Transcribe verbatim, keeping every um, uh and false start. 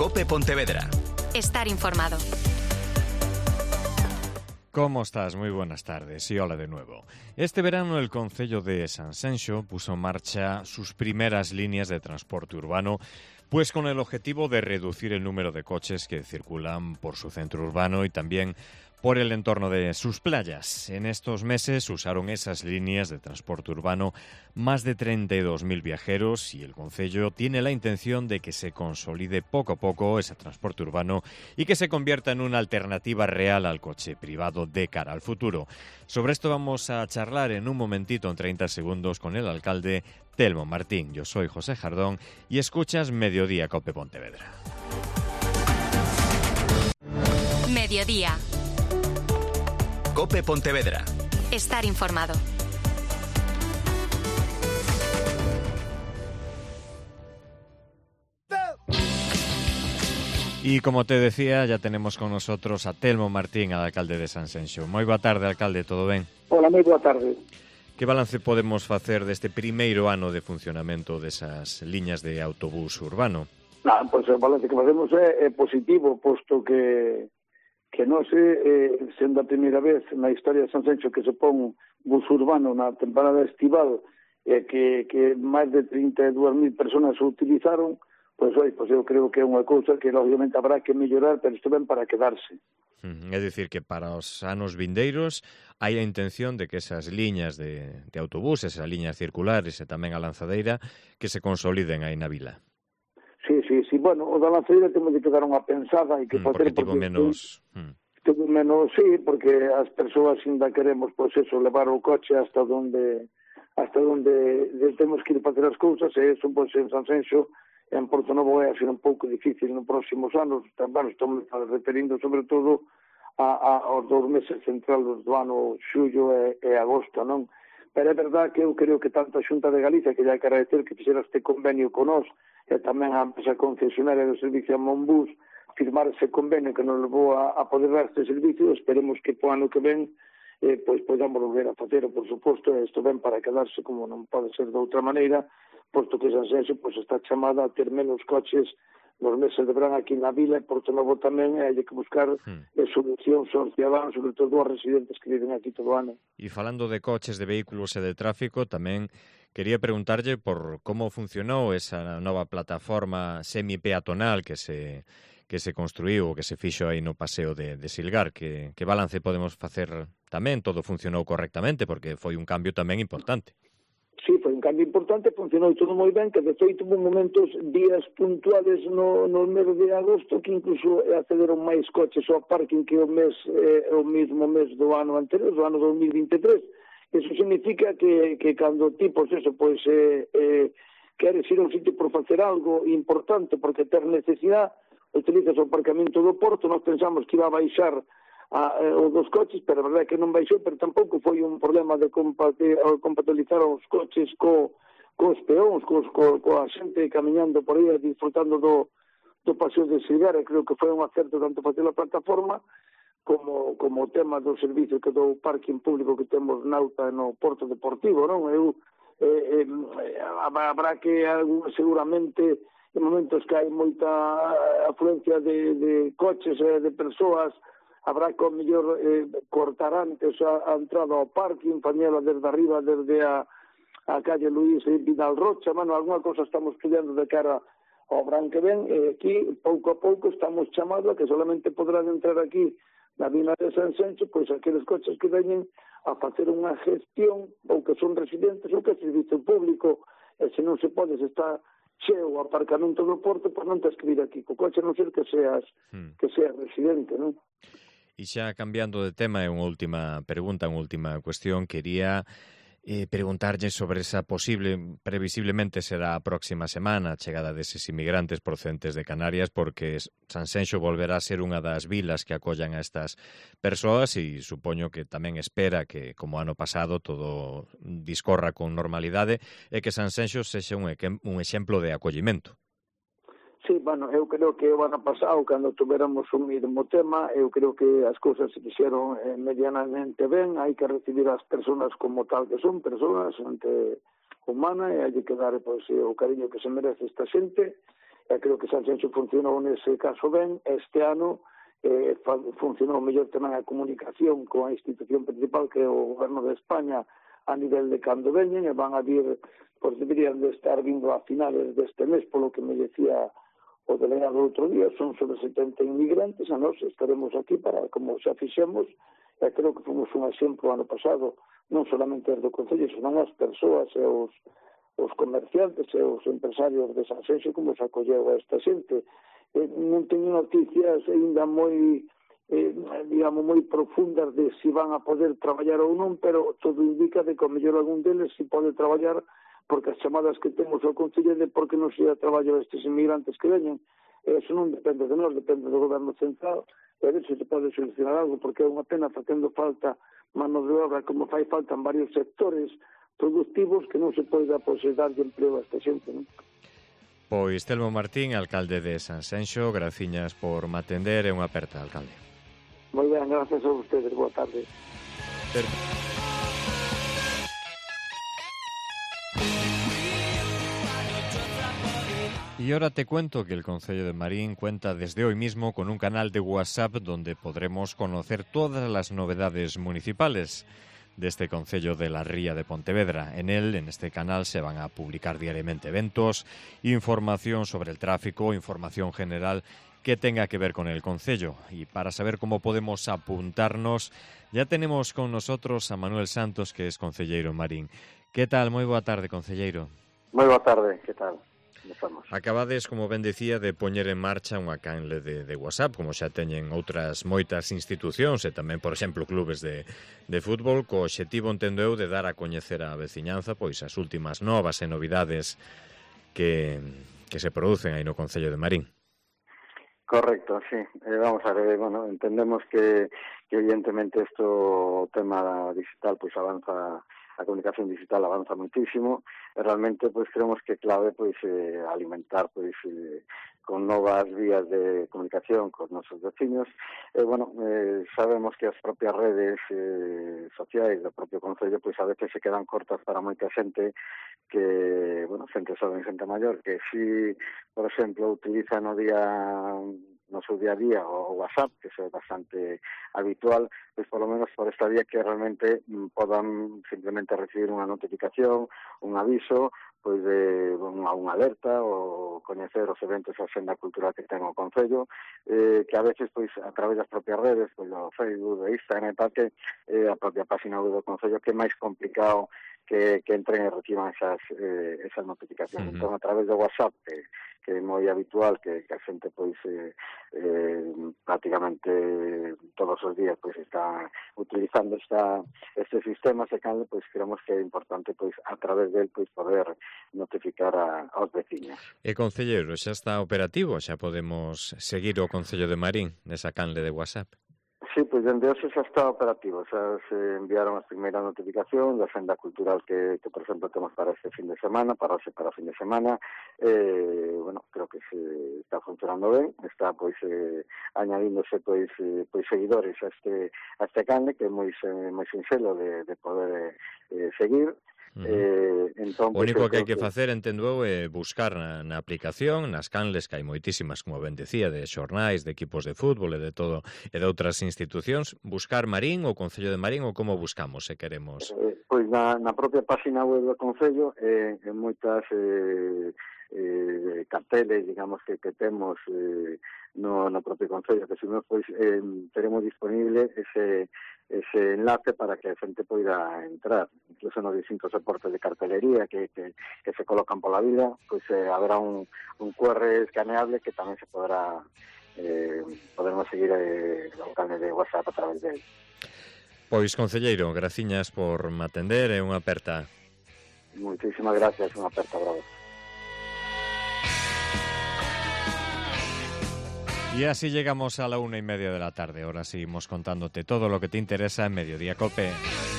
COPE Pontevedra. Estar informado. ¿Cómo estás? Muy buenas tardes y hola de nuevo. Este verano el concello de Sanxenxo puso en marcha sus primeras líneas de transporte urbano, pues con el objetivo de reducir el número de coches que circulan por su centro urbano y también por el entorno de sus playas. En estos meses usaron esas líneas de transporte urbano más de treinta y dos mil viajeros y el concello tiene la intención de que se consolide poco a poco ese transporte urbano y que se convierta en una alternativa real al coche privado de cara al futuro. Sobre esto vamos a charlar en un momentito, en treinta segundos, con el alcalde Telmo Martín. Yo soy José Jardón y escuchas Mediodía COPE Pontevedra. Mediodía. COPE Pontevedra. Estar informado. Y como te decía, ya tenemos con nosotros a Telmo Martín, al alcalde de Sanxenxo. Moi boa tarde, alcalde, todo ben? Hola, moi boa tarde. Que balance podemos facer deste primeiro ano de funcionamento desas liñas de autobús urbano? Nah, pois o balance que facemos é, é positivo, posto que que non se, eh, sendo a primeira vez na historia de Sanxenxo que se pon bus urbano na temporada estival e eh, que, que máis de trinta e dúas mil personas o utilizaron, pois, oi, pois eu creo que é unha cousa que lógicamente habrá que mellorar, pero isto ben para quedarse. É dicir, que para os anos vindeiros hai a intención de que esas liñas de, de autobús, esas liñas circulares e tamén a lanzadeira, que se consoliden aí na vila. Sí, sí, sí. Bueno, o da lanzadeira temos de quedar unha pensada e que mm, facer... Porque tivo menos... Mm. Tivo menos, sí, porque as persoas ainda queremos, pois eso, levar o coche hasta donde hasta donde temos que ir facer as cousas, e eso, pois, en Sanxenxo, en Porto Novo, é a ser un pouco difícil nos próximos anos. Bueno, estamos referindo sobre todo a, a, aos dous meses centrales do ano xullo e, e agosto, non? Pero é verdad que eu creo que tanto a Xunta de Galicia, que ya agradecer que fixera este convenio con nós, e tamén a empresa concesionaria do servicio a Monbus, firmar ese convenio que nos levou a, a poder dar este servicio. Esperemos que po ano que ven eh, pois podamos volver a facer, por suposto, isto ven para quedarse, como non pode ser de outra maneira, posto que Sanxenxo pois está chamada a ter menos coches nos meses de verán aquí na vila, e Porto Novo tamén, e hai que buscar hmm. eh, solucións aos ciudadanos, sobre todo aos residentes que viven aquí todo o ano. E falando de coches, de vehículos e de tráfico, tamén quería preguntarlle por como funcionou esa nova plataforma semi-peatonal que se que se construiu, que se fixo aí no paseo de, de Silgar, que, que balance podemos facer tamén? Todo funcionou correctamente, porque foi un cambio tamén importante. Sí, foi un cambio importante, funcionou todo moi ben, que de feito hubo momentos, días puntuales no, no mes de agosto, que incluso accederon máis coches ao parking que o mes, eh, o mesmo mes do ano anterior, do ano dos mil vinte e tres. Eso significa que, que cando ti, pois eso, pois, eh, eh, queres ir a un sitio por facer algo importante, porque ter necesidade, utilizas o aparcamento do Porto. Nós pensamos que iba a baixar a, a, os dos coches, pero a verdade é que non baixou, pero tampouco foi un problema de compatibilizar os coches co, cos peóns, cos, co, coa xente camiñando por aí, disfrutando do, do paseo de Silgar. E creo que foi un acerto tanto facer a plataforma como, como o tema do servicio que do parking público que temos nauta no Porto Deportivo, non? Eu, eh, eh, habrá que algo seguramente en momentos que hai moita afluencia de, de coches e de persoas, habrá que ao mellor eh, cortar antes a, a entrada ao parking, pañela desde arriba, desde a, a calle Luís e Vidal Rocha. Bueno, alguna cosa estamos estudiando de cara ao verán que ven, e aquí, pouco a pouco, estamos chamados a que solamente podrán entrar aquí na vila de Sanxenxo, pois aqueles coches que veñen a facer unha gestión, ou que son residentes, ou que é servicio público, e se non se pode, se está cheo o aparcamento do Porto, pois non tens que vir aquí co coche, a non ser que seas hmm. que seas residente, non? E xa cambiando de tema, é unha última pregunta, unha última cuestión, quería eh, preguntarlle sobre esa posible, previsiblemente será a próxima semana, a chegada deses inmigrantes procedentes de Canarias, porque Sanxenxo volverá a ser unha das vilas que acollan a estas persoas e supoño que tamén espera que, como ano pasado, todo discorra con normalidade e que Sanxenxo sexa un, un exemplo de acollimento. Sí, bueno, eu creo que o ano pasado, cando tuveramos un mesmo tema, eu creo que as cousas se fixeron eh, medianamente ben. Hai que recibir as persoas como tal que son, persoas, xente humana, e hai que dar, pois, o cariño que se merece esta xente. E creo que Sanxenxo funcionou nese caso ben. Este ano eh, funcionou mellor tamén a comunicación con a institución principal, que é o Goberno de España, a nivel de cando veñen, e van a vir, pois deberían de estar vindo a finales deste mes, polo que me decía o delegado outro día. Son sobre setenta inmigrantes, a nós estaremos aquí para, como xa fixemos, e creo que fomos un exemplo ano pasado, non solamente do Concello, senón as persoas e os, os comerciantes e os empresarios de Sanxenxo, como se acolleu a esta xente. Eh, non teño noticias ainda moi, eh, digamos, moi profundas de si van a poder traballar ou non, pero todo indica de que o mellor algún deles si pode traballar, porque as chamadas que temos ao Concello de por que non se dá traballo a estes inmigrantes que veñen. Eso non depende de nós, depende do Goberno Central, e a ver se se pode solucionar algo, porque é unha pena facendo falta mano de obra, como fai falta en varios sectores productivos, que non se pode pois, darlle empleo a esta xente, non? Pois Telmo Martín, alcalde de Sanxenxo, graciñas por me atender, e unha aperta, alcalde. Moi ben, gracias a ustedes, boa tarde. Perfecto. Y ahora te cuento que el Concello de Marín cuenta desde hoy mismo con un canal de WhatsApp donde podremos conocer todas las novedades municipales de este Concello de la Ría de Pontevedra. En él, en este canal, se van a publicar diariamente eventos, información sobre el tráfico, información general que tenga que ver con el Concello. Y para saber cómo podemos apuntarnos, ya tenemos con nosotros a Manuel Santos, que es concelleiro en Marín. ¿Qué tal? Moi boa tarde, concelleiro. Moi boa tarde, que tal? Estamos. Acabades, como ben decía, de poñer en marcha unha canle de, de WhatsApp, como xa teñen outras moitas institucións e tamén, por exemplo, clubes de, de fútbol, co obxectivo, entendo eu, de dar a coñecer á veciñanza pois as últimas novas e novidades que, que se producen aí no Concello de Marín. Correcto, sí. Eh, vamos a ver, bueno, entendemos que, que evidentemente isto, o tema digital, pois avanza, a comunicación digital avanza muitísimo, e realmente pois creemos que clave pois eh, alimentar pois eh, con novas vías de comunicación cos nosos veciños. E bueno, eh, sabemos que as propias redes eh, sociais do propio Concello pois a veces se quedan cortas para moita xente que, bueno, xente xoven, xente maior, que si, por exemplo, utiliza no día no seu día a día o WhatsApp, que é bastante habitual, pois polo menos por esta vía que realmente podan simplemente recibir unha notificación, un aviso, pois de unha, unha alerta ou coñecer os eventos e a xenda cultural que ten o Concello, eh, que a veces pois a través das propias redes, pois do Facebook, do Instagram e tal, que eh, a propia página web do Concello, que é máis complicado que, que entren e reciban esas, eh, esas notificacións. Uh-huh. Entón, a través do WhatsApp, que, que é moi habitual, que, que a xente pois eh, eh, prácticamente todos os días pois está utilizando esta, este sistema, se canle, pois creemos que é importante pois a través del pois poder notificar a, aos veciños. E concelleiro, xa está operativo? Xa podemos seguir o Concello de Marín nesa canle de WhatsApp? Sí, pois dende hoxe xa está operativo, xa se enviaron as primeiras notificacións da agenda cultural que, que, por exemplo, temos para este fin de semana, para hoxe para o fin de semana. Eh, bueno, creo que se está funcionando ben, está pois eh, añadíndose pois, eh, pois seguidores a este, a este canle, que é moi, moi sinxelo de, de poder eh, seguir. Uh-huh. Eh, entón, o único pues, que hai que facer, entendo eu, é buscar na, na aplicación, nas canles, que hai moitísimas, como ben decía, de xornais, de equipos de fútbol e de todo, e de outras institucións, buscar Marín ou Concello de Marín, ou como buscamos, se queremos? Eh, pois na, na propia página web do Concello, eh, en moitas eh, eh, carteles, digamos, que, que temos eh, no, no propio Concello, que se nos, pois, eh, teremos disponible ese ese enlace para que a xente poida entrar, incluso nos distintos soportes de cartelería que, que, que se colocan pola vida, pois eh, haberá un, un Q R escaneable que tamén se podrá eh, podernos seguir eh, o canal de WhatsApp a través de él. Pois, concelleiro, graciñas por me atender e unha aperta. Muchísimas gracias, unha aperta, bravo. Y así llegamos a la una y media de la tarde. Ahora seguimos contándote todo lo que te interesa en Mediodía Cope.